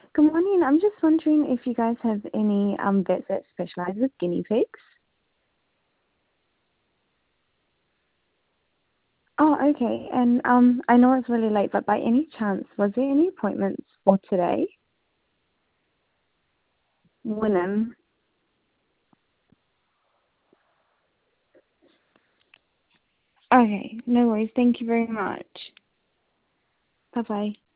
Good morning. I'm just wondering if you guys have any vets that specialise with guinea pigs. Oh, okay. And I know it's really late, but by any chance, was there any appointments for today? Wynnum. Okay, no worries. Thank you very much. Bye-bye.